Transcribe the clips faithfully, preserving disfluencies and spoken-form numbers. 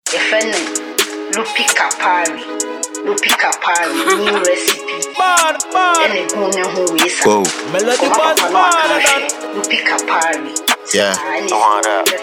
Efene Lupi Kapari, Lupi Kapari, new recipe. Bad, bad. And a good who is Whoa. Melody was bad. Lupi Kapari. Yeah. I want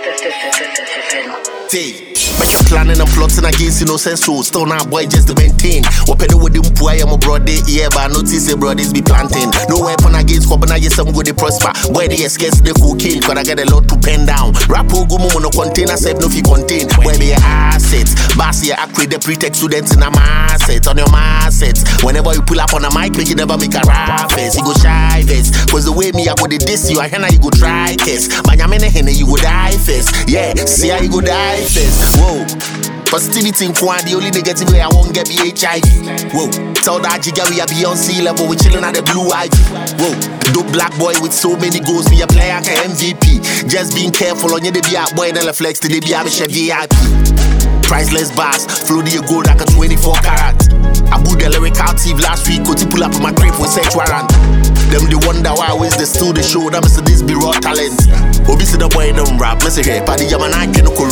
that. T. But you're planning and plotting against innocent souls. Still now, boy, just to maintain. Open the with them poor, I'm a brother. Yeah, but I notice the brothers be planting. No weapon against Kobana, yes, I'm good to prosper. Boy, they escape the cocaine, cause I got a lot to pen down. Rapo go no container, safe no fi contain. Where be your assets? Bass here, I create the pretext students in a asset. On your assets. Whenever you pull up on a mic, make you never make a rap face. You go shy face. Cause the way me, I go to diss you, I hear you go try kiss. Man, I'm in a henna, you go die face. Yeah, see how you go die face. Whoa. Positivity in Kwan, the only negative way I won't get be H I V. Whoa. Tell that jigga we are beyond sea level, we chillin' at the blue ivy. Whoa. Dope black boy with so many goals, be a player like M V P. Just being careful on your debut boy, then the flex to the be a V I P. Priceless bars, flow the gold like a twenty-four carat. I booed the lyrical team last week, go to pull up on my crib with search warrant. Them they wonder why I always the still the show, that Mister This be raw talent. Obviously the boy don't rap, let's say Paddy Yaman I can no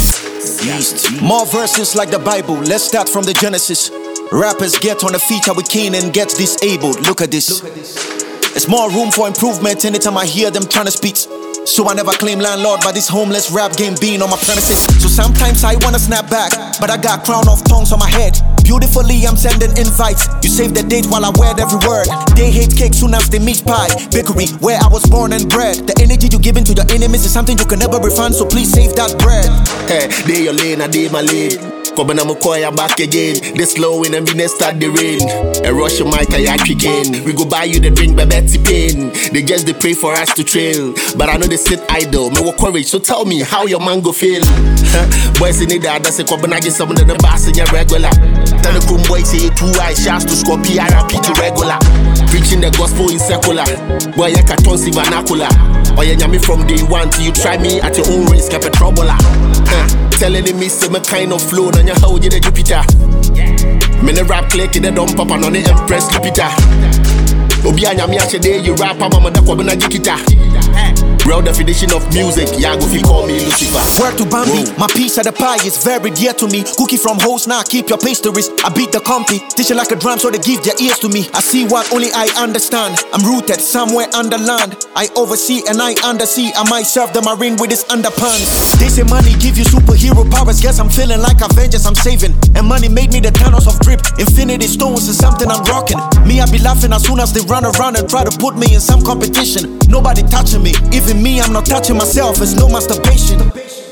More verses like the Bible, let's start from the Genesis. Rappers get on the feature with Kane and gets disabled. Look at this. It's more room for improvement anytime I hear them trying to speak. So I never claim landlord, but this homeless rap game being on my premises. So sometimes I wanna snap back, but I got crown of tongues on my head. Beautifully I'm sending invites. You save the date while I wear every word. They hate cake soon as they meet pie. Bakery where I was born and bred. The energy you give into your enemies is something you can never refund, so please save that bread. Hey, they your lane, I they my lane. Come on, I'm I'm back again. They slow in and we next start the rain. A rush your mic, I act again. We go buy you the drink by Betty Pain. They just they pray for us to trail, but I know they sit idle. Me work courage, so tell me how your man go feel. Boys in the other say come and get some of the bass in your regular. Tell the cool boys say two eyes shots to score P R P to regular. Preaching the gospel in secular. Boy I can't see vernacular. Or you me from day one till you try me at your own risk, keep a troubler. Telling me say me kind of flow on your how you the Jupiter. Me the rap click in the dump up and on the Empress Jupiter. Obi anya me ache day you rap I'm a da kwa na jikita. Real definition of music, yeah, go fi call me Lucifer. Word to Bambi, my piece of the pie is very dear to me. Cookie from hoes, now keep your pastries. I beat the compy, teaching like a drum so they give their ears to me. I see what only I understand. I'm rooted somewhere under land. I oversee and I undersea. I might serve the marine with this underpants. They say money give you superhero powers. Guess I'm feeling like Avengers, I'm saving. And money made me the Thanos of drip. Infinity stones is something I'm rocking. Me, I be laughing as soon as they run around and try to put me in some competition. Nobody touching me, even me, I'm not touching myself. It's no masturbation.